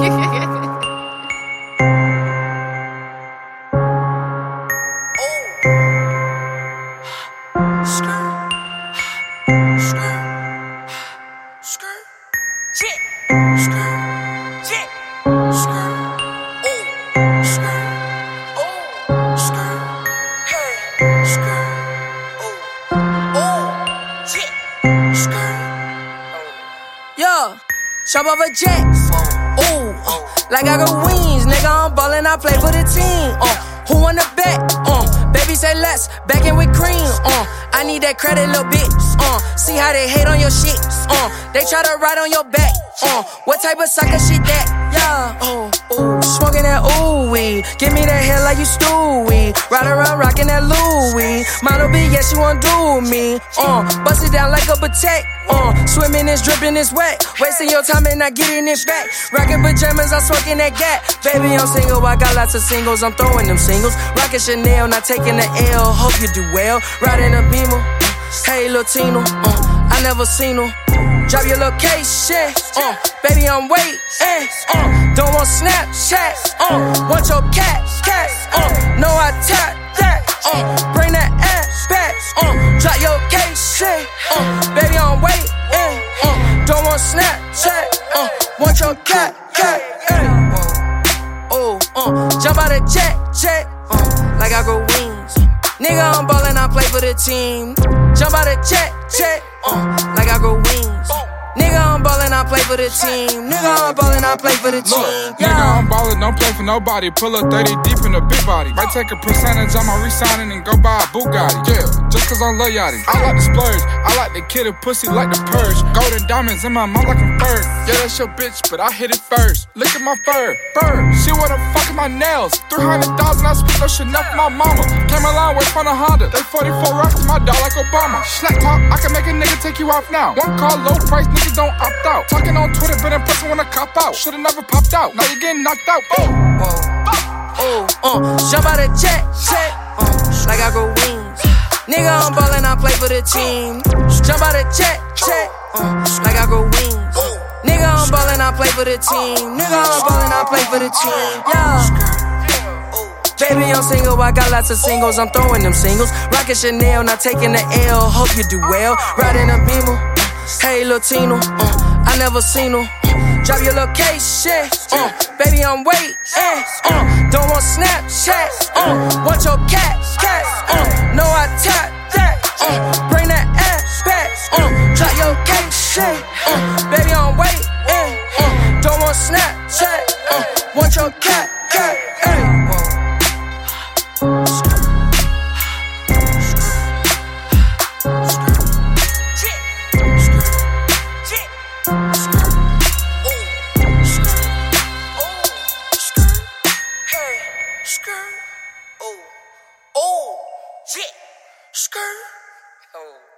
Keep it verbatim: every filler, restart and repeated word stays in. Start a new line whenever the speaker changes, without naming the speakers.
Yeah, chop off a jet. Ooh, uh, like I got wings, nigga. I'm ballin', I play for the team. Uh, who wanna bet? Uh, baby say let's back in with cream. Uh, I need that credit, little bitch. Uh, see how they hate on your shit. Uh, they try to ride on your back. Uh, what type of sucker shit that? Yeah, oh, ooh, smoking that ooh weed. Give me that hair like you Stewie. Ride around rocking that Louis. Model B, yeah, she wanna do me. Uh, bust it down like a potato. Uh, swimming is dripping, it's wet. Wasting your time and not getting it back. Rocking pajamas, I'm smoking that gap. Baby, I'm single, I got lots of singles. I'm throwing them singles. Rocking Chanel, not taking the L. Hope you do well. Riding a Beamer. Hey, Latino. Uh, I never seen her. Drop your location. Uh, baby, I'm waiting. Uh, don't want Snapchat. Uh, want your cat, cat. Uh, know I tap that. Uh, bring that ass back. Uh, drop your location. Uh, baby, I'm waiting. Uh, don't want Snapchat. Uh, want your cat, cat. Oh, uh, jump out of jet, jet. Uh, like I got wings. Nigga, I'm ballin', I play for the team. Jump out of jet, jet. Uh, like I got wings. Nigga, I'm ballin', I play for the team. Nigga, I'm ballin', I play for the team.
Look, yeah. Nigga, I'm ballin', don't play for nobody. Pull up thirty deep in a big body. Might take a percentage on my re-signing and go buy a Bugatti. Yeah, just cause I love yachty. I like to splurge, I like to kid a pussy like the purge. Golden diamonds in my mouth like I'm fur. Yeah, that's your bitch, but I hit it first. Look at my fur, fur. She wanna fuck my nails. three hundred thousand, I spent no Chanel for my mama. Came a long way from the Honda. They forty-four rocks my dog like Obama. Slack talk, I can make a nigga take you off now. One call, low price, niggas don't opt out. Talking on Twitter, but in person when I cop out. Should've never popped out, now you getting knocked out. Oh,
oh, uh, jump out of jet, jet. Uh, like I got wings. Nigga, I'm ballin', I play for the team. Jump out of jet, jet. Uh, like I got wings. Nigga, I'm ballin', I play for the team. Nigga, I'm ballin', I play for the team. Yeah. Baby, I'm single, I got lots of singles. I'm throwing them singles. Rockin' Chanel, not taking the L. Hope you do well. Riding a Beamer. Hey, Latino. Uh, I never seen her. Drop your location. Uh, baby, I'm waiting. Uh, don't want Snapchat. Uh, want your cat, cat. Uh, know I tap that. Uh, bring that ass back. Uh, drop your location. Uh, baby, I'm waiting. Uh, don't want Snapchat. Uh, want your cat, cat. Hey. Skirt. Oh, oh, shit. Skirt. Oh.